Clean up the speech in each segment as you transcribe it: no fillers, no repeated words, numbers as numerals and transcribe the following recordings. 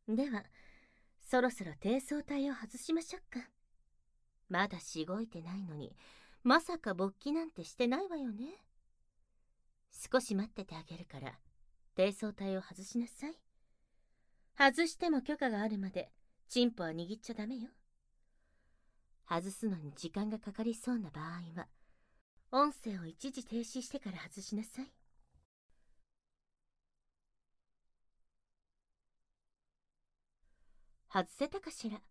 ではそろそろ低層体を外しましょうか。まだしごいてないのにまさか勃起なんてしてないわよね。少し待っててあげるから低層体を外しなさい。外しても許可があるまでチンポは握っちゃダメよ。外すのに時間がかかりそうな場合は音声を一時停止してから外しなさい。外せたかしら。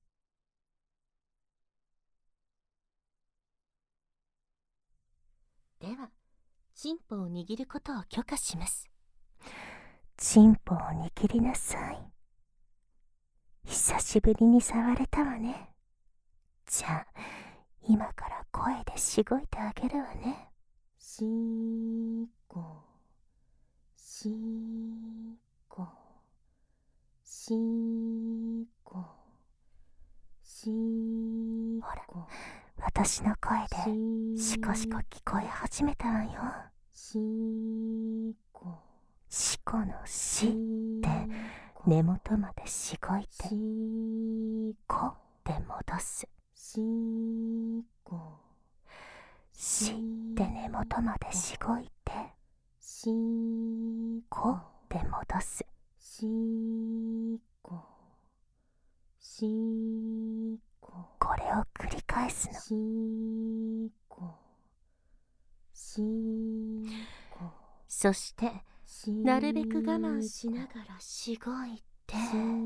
ではチンポを握ることを許可します。 チンポを握りなさい。久しぶりに触れたわね。じゃあ今から声でしごいてあげるわね。 しーこしーこしーこしーこ。 ほら、私の声でしこしこ聞こえ始めたわよ。 しーこしこのしって根元までしごいて、こで戻す。 しーこしって根元までしごいて、 しーこで戻す。 しーこしーこ。 これを繰り返すの。 しーこしーこ。そしてなるべく我慢しながらしごいて、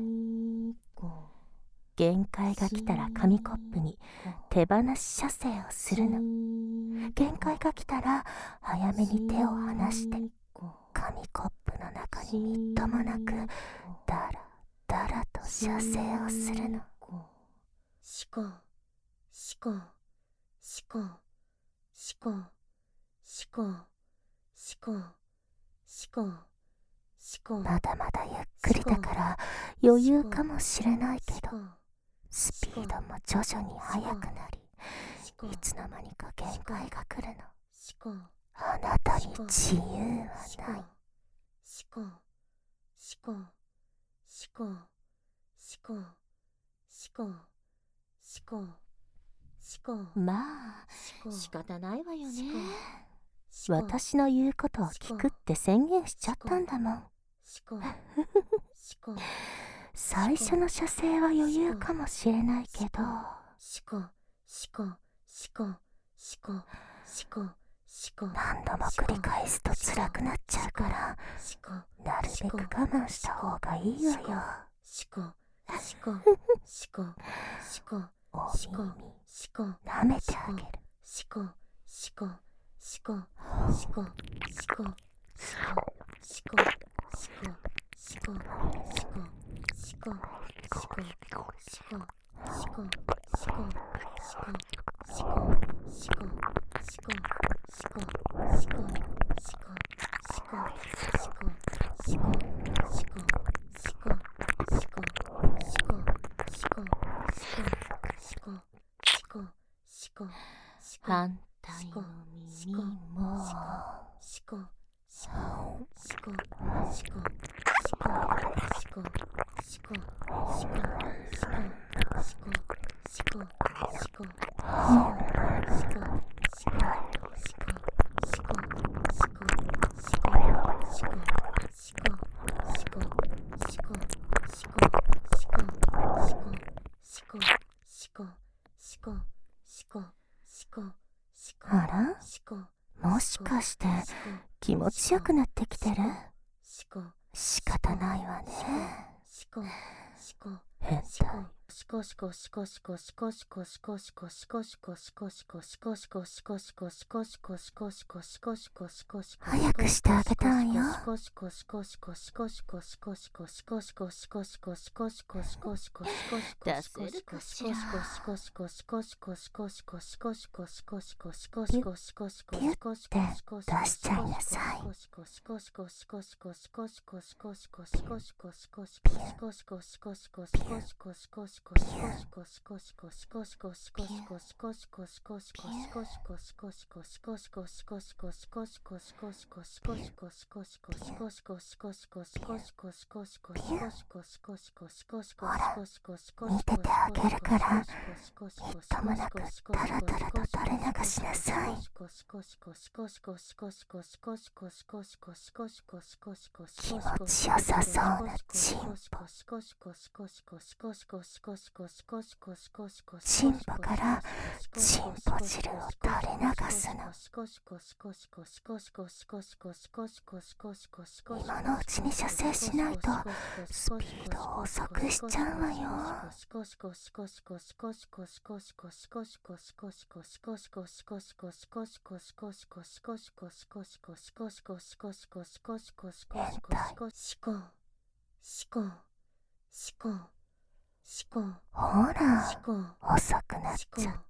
限界が来たら紙コップに手放し射精をするの。限界が来たら早めに手を離して紙コップの中にみっともなくダラダラと射精をするの。 しこしこしこしこしこしこしこしこ。 まだまだゆっくりだから余裕かもしれないけど、スピードも徐々に速くなり、いつの間にか限界が来るの。あなたに自由はない。 しこしこしこしこしこしこしこ。まあ仕方ないわよね。 私の言うことを聞くって宣言しちゃったんだもん。最初の射精は余裕かもしれないけど、何度も繰り返すと辛くなっちゃうから、なるべく我慢した方がいいわよ。お耳舐めてあげる。 反対の耳もあら？もしかして気持ちよくなってきてる？仕方ないわね。変態。早くしてあげたわよ。 出せるかしら。 ピュッて出しちゃいなさい。ピュッピュッ見ててあげるから、みっともなくタラタラと垂れ流しなさい。気持ちよさそうなチンポ。チンポからチンポ汁を垂れ流すの。今のうちに射精しないとスピードを遅くしちゃうわよ。ほら、遅くなっちゃった。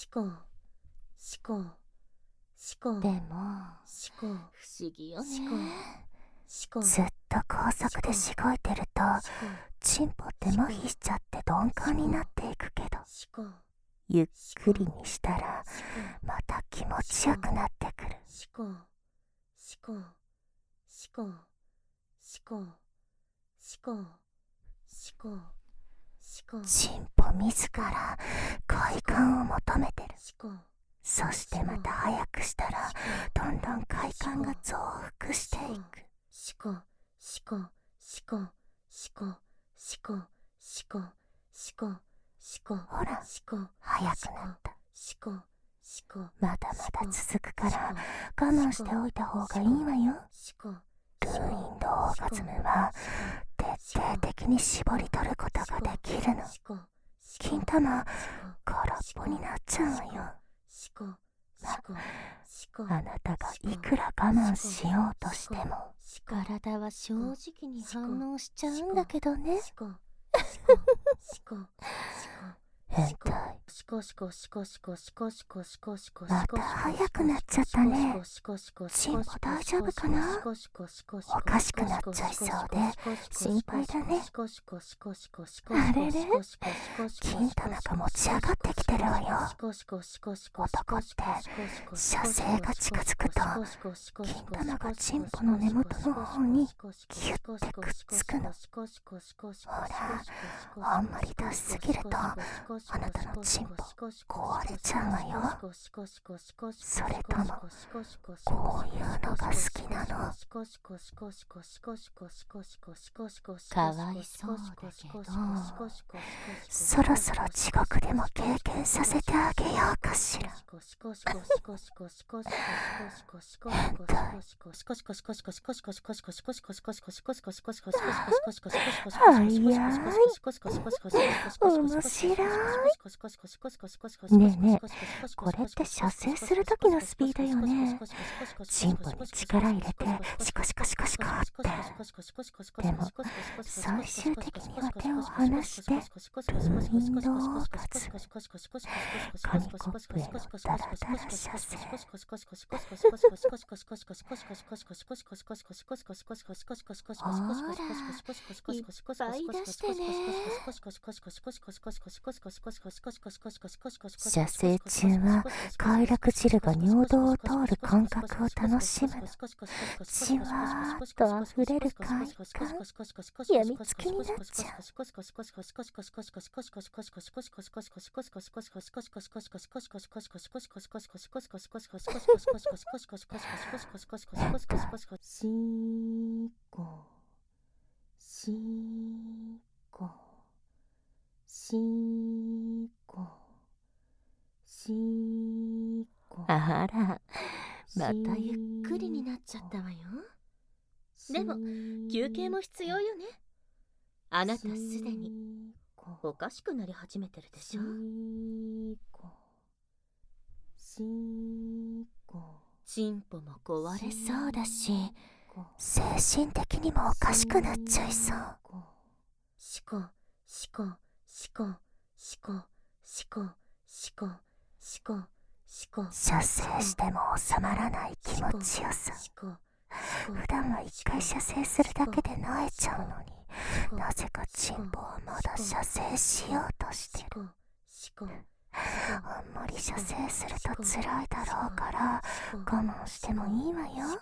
でも不思議よね。ずっと高速でしごいてるとチンポって麻痺しちゃって鈍感になっていくけど、ゆっくりにしたらまた気持ちよくなってくる。チンポ自ら快感を求めてる。そしてまた早くしたらどんどん快感が増幅していく。ほら、早くなった。まだまだ続くから我慢しておいた方がいいわよ。ルーインドオーガズムは徹底的に絞り取ることができるの。金玉空っぽになっちゃうわよ。あなたがいくら我慢しようとしても体は正直に反応しちゃうんだけどね。変態。また早くなっちゃったね。チンポ大丈夫かな？おかしくなっちゃいそうで心配だね。あれれ？金玉が持ち上がってきてるわよ。男って射精が近づくと金玉がチンポの根元の方にギュッてくっつくの。ほら、あんまり出しすぎるとあなたのチンポ壊れちゃうわよ。それともこういうのが好きなの？かわいそうだけど、そろそろ地獄でも経験させてあげようかしら。変態。面白い。ねえねえ、これって射精する時のスピードよね。チンポに力入れてシコシコシコシコって。でも最終的には手を離してルーインドオーガズム。紙コップへのダラダラ射精。ほら、いっぱい出してね。射精中は快楽汁が尿道を通る感覚を楽しむの。じわーっとあふれる快感、やみつきになっちゃう。シーコシーコシーコシーコ。あら、またゆっくりになっちゃったわよ。でも休憩も必要よね。あなたすでにおかしくなり始めてるでしょ。チンポも壊れそうだし精神的にもおかしくなっちゃいそう。シコシコシコシコシコシコシコシコ。射精しても収まらない気持ちよさ。 普段は一回射精するだけで萎えちゃうのに、なぜかチンポはまだ射精しようとしてる。あんまり射精すると辛いだろうから我慢してもいいわよ。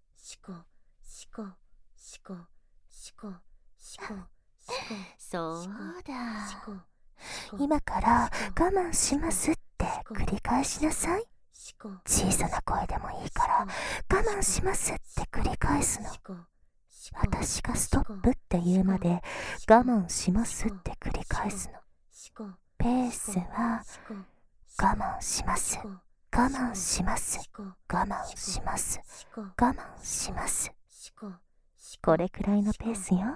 そうだ。今から我慢しますって繰り返しなさい。小さな声でもいいから我慢しますって繰り返すの。私がストップって言うまで我慢しますって繰り返すの。ペースは我慢します、我慢します、我慢します、我慢します。これくらいのペースよ。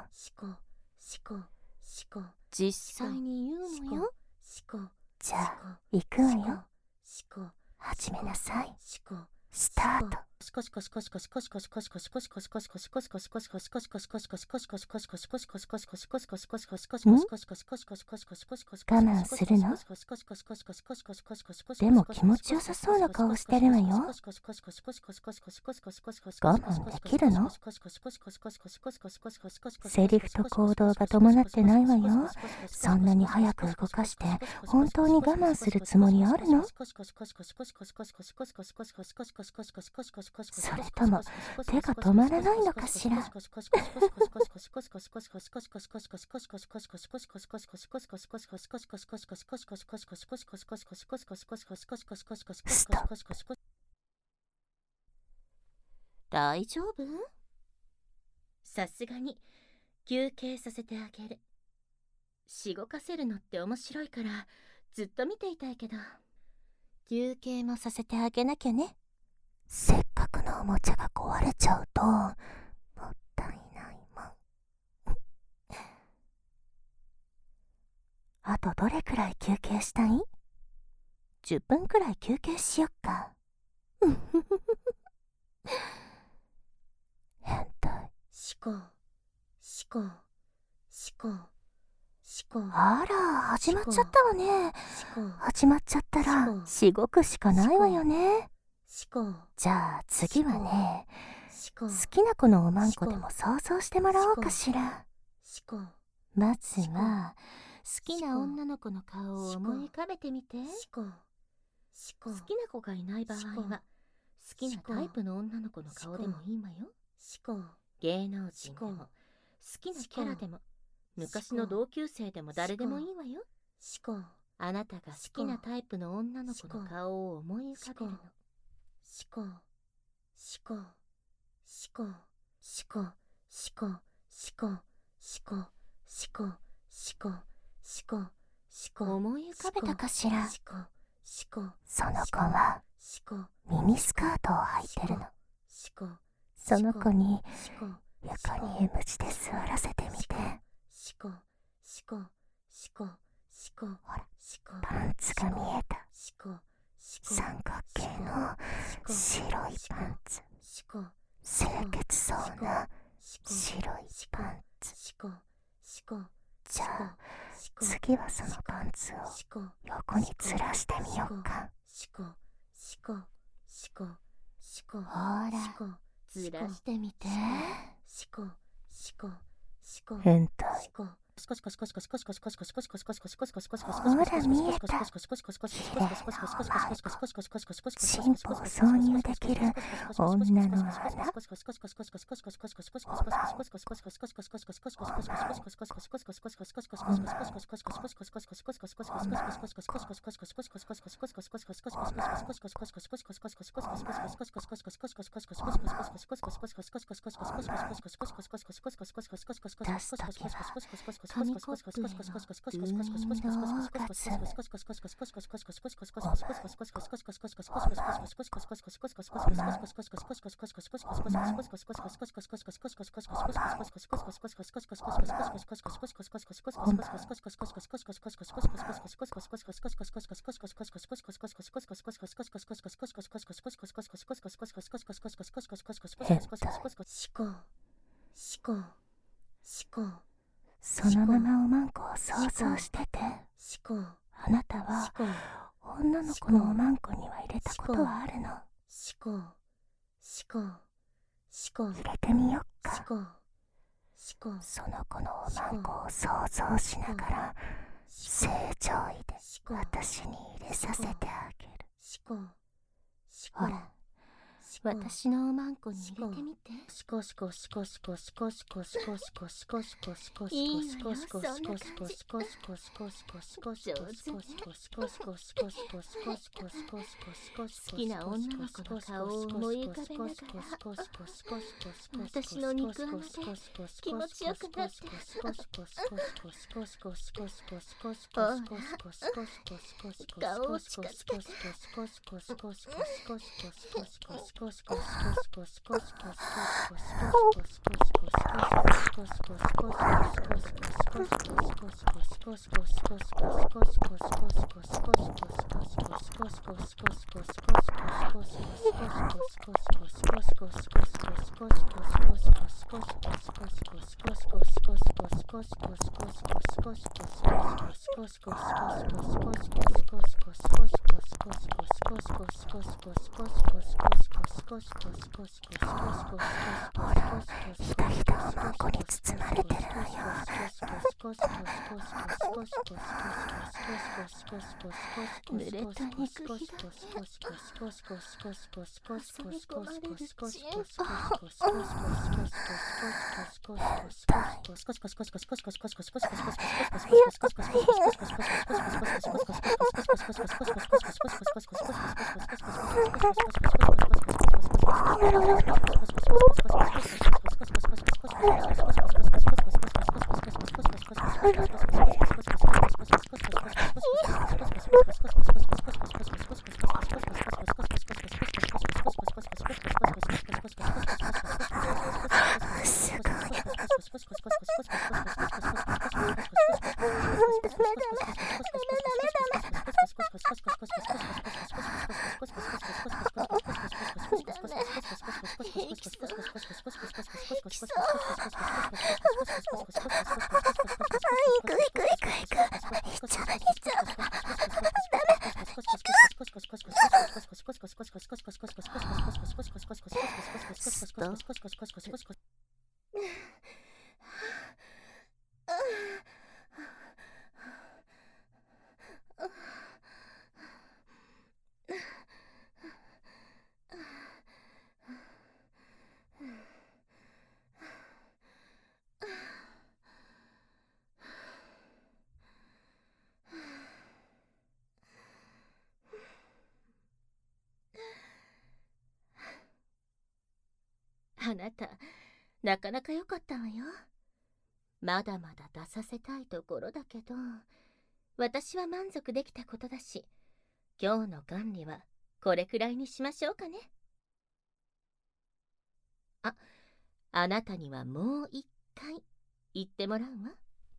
実際に言うのよ。 じゃあ行くわよ。始めなさい。スタート。我慢するの？でも気持ちよさそうな顔してるわよ。我慢できるの？セリフと行動が伴ってないわよ。そんなに早く動かして本当に我慢するつもりあるの？それとも手が止まらないのかしら。ストップ。 大丈夫？さすがに休憩させてあげる。しごかせるのって面白いからずっと見ていたいけど、 休憩もさせてあげなきゃね。せっかくのおもちゃが壊れちゃうともったいないもん。あとどれくらい休憩したい？10分くらい休憩しよっか。変態。あら、始まっちゃったわね。始まっちゃったらしごくしかないわよね。じゃあ次はね、好きな子のおまんこでも想像してもらおうかしら。まずは好きな女の子の顔を思い浮かべてみて。 好きな子がいない場合は好きなタイプの女の子の顔でもいいわよ。芸能人でも好きなキャラでも昔の同級生でも誰でもいいわよ。あなたが好きなタイプの女の子の顔を思い浮かべるの。 思い浮かべたかしら。その子はミニスカートを履いてるの。その子に床に M 字で座らせてみて。ほら、パンツが見えた。三角形の白いパンツ。清潔そうな白いパンツ。じゃあ次はそのパンツを横にずらしてみようか。ほら、ずらしてみて。変態。ほら見えた。綺麗なおまんこ。チンポを挿入できる女の穴。おまんこ。出すときは紙コップへの運動がつむ。そのままおまんこを想像してて。あなたは女の子のおまんこには入れたことはあるの？ 入れてみよっか。 その子のおまんこを想像しながら正常位で私に入れさせてあげる。ほら、私のおまんこに入れてみて。いいわよ、そんな感じ。好きな女の子の顔を思い浮かべながら、私の肉穴で気持ちよくなって。ほら、顔を近づけて。ひたひたおまんこに包まれてるわよ。濡れた肉ひだけ挟み込まれるチンポ。あなた、なかなか良かったわよ。まだまだ出させたいところだけど、私は満足できたことだし、今日の管理はこれくらいにしましょうかね。あなたにはもう一回言ってもらうわ。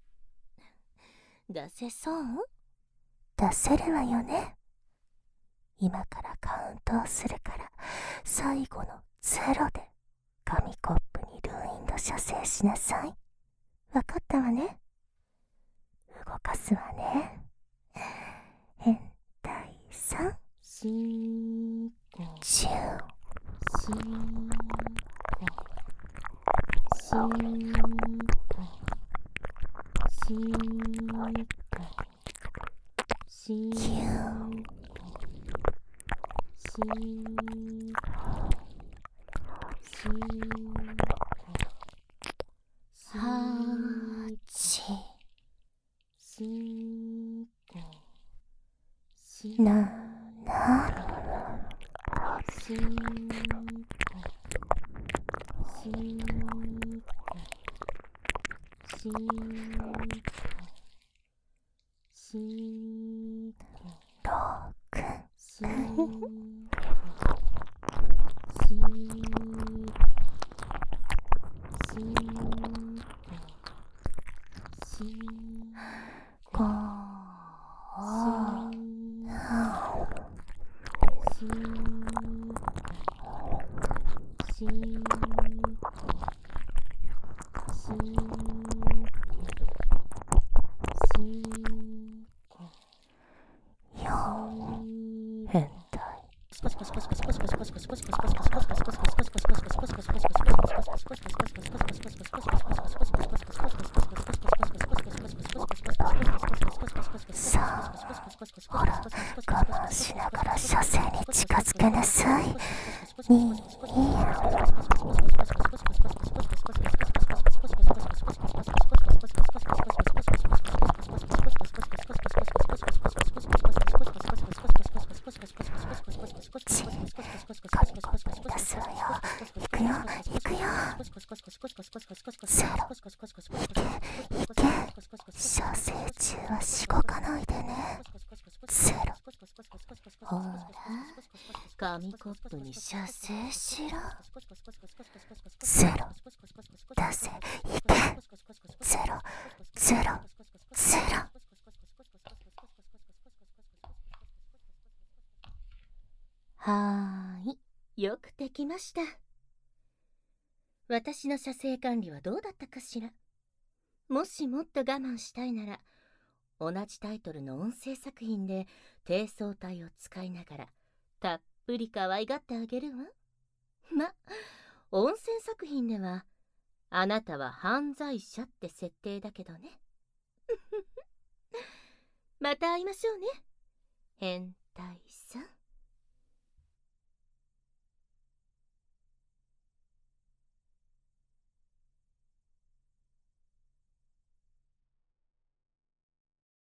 出せそう？出せるわよね。今からカウントをするから、最後の0で紙コップにルーインド射精しなさい。わかったわね。動かすわね。変態さん。10、変態。 生に近づけなさい。にー紙コップに出すわよ。行くよ行くよ。ゼロ、いけ射精中はしごかないでね。ゼロ、 ほら紙コップに射精しろ。 ゼロ、出せ、いけ。ゼロ、ゼロ、ゼロ。 はーい、よくできました。私の射精管理はどうだったかしら。もしもっと我慢したいなら、同じタイトルの音声作品で低層体を使いながらたっぷり可愛がってあげるわ。音声作品ではあなたは犯罪者って設定だけどね。また会いましょうね、変態さん。